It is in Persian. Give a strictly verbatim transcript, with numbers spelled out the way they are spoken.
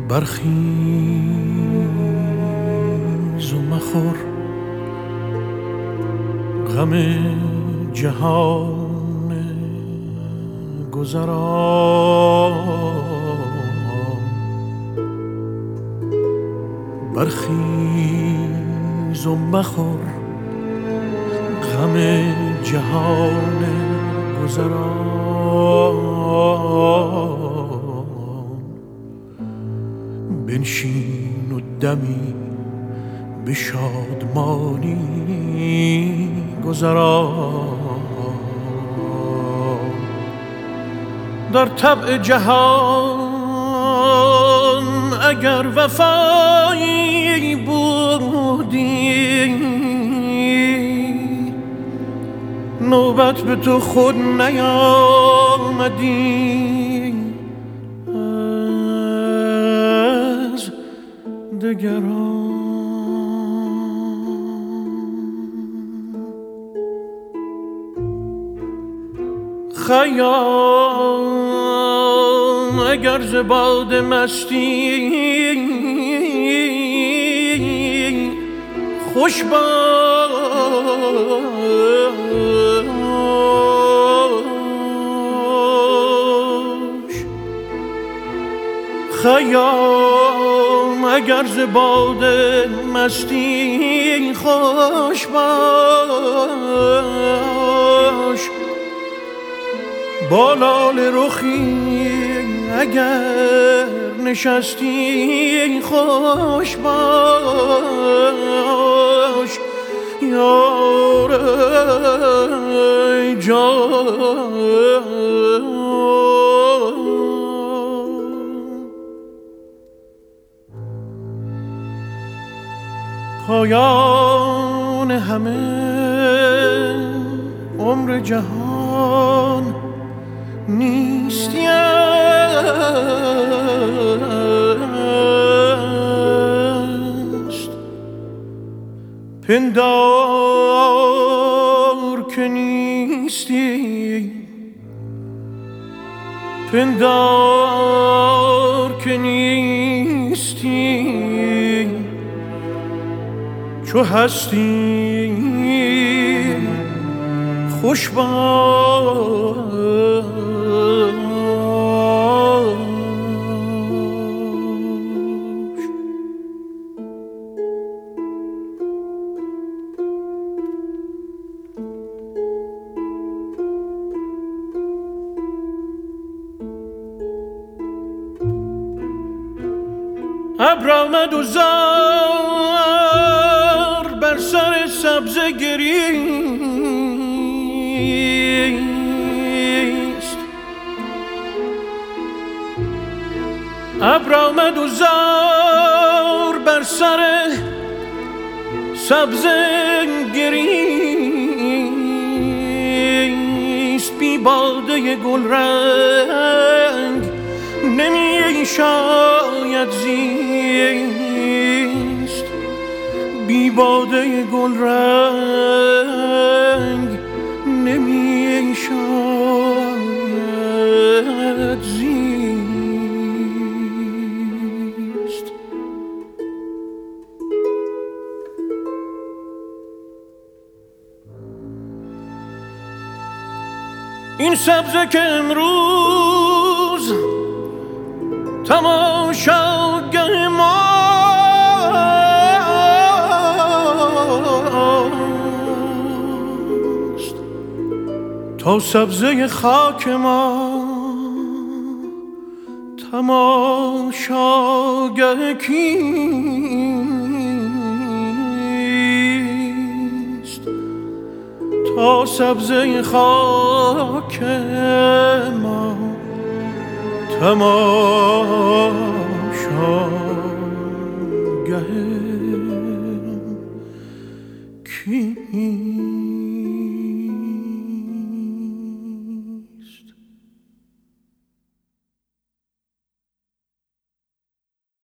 برخیز و مخور غم جهان گذران، برخیز و مخور غم جهان گذران، بنشین و دمی به شادمانی گذران. در طبع جهان اگر وفایی بودی، نوبت به تو خود نیامدی از دگران. خیام اگر ز باده مستی خوش باش، خیام اگر ز باده مستی خوش باش، با لاله رخی اگر نشستی خوش باش، یار ای جان. پایان همه عمر جهان نیستی است، پندار که نیستی، پندار که نیستی، چو هستی خوش باش. ابر آمد و زار بر سر سبزه گریست، ابر آمد و زار بر سر سبزه گریست، بی باده گل رنگ نمی شاید زیست، بی باده گل رنگ نمی شاید زیست. این سبزه که امروز تماشاگه ماست، تا سبزه خاک ما تماشاگه کیست، تا سبزه خاک ما تماشاگه کیست.